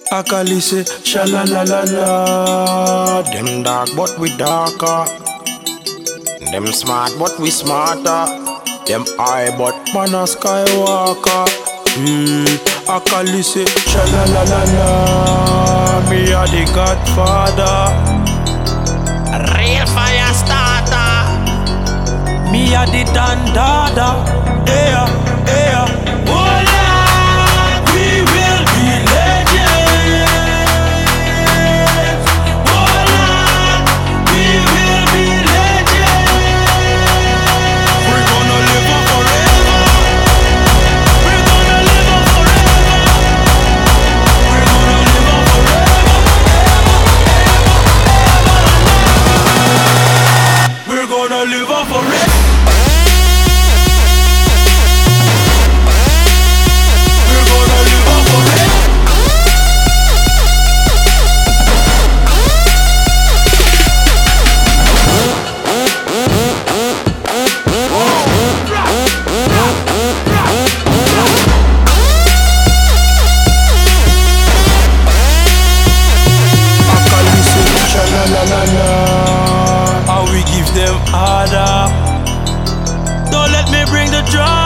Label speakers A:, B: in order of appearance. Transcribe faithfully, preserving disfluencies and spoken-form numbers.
A: Akali say, sha la la la la. Them dark but we darker. Them smart but we smarter. Them high but man a skywalker. Hmm, Akali say, sha la la la la. Me a the Godfather,
B: Real fire starter.
A: me a the Dan Dada. Yeah, yeah.
B: Voila, we will be legends. Voila, we will be legends.
A: We're gonna live on forever.
B: We're gonna live on forever.
A: We're gonna live on forever. We're gonna live on forever. How we give them harder.
B: Don't let me bring the drum.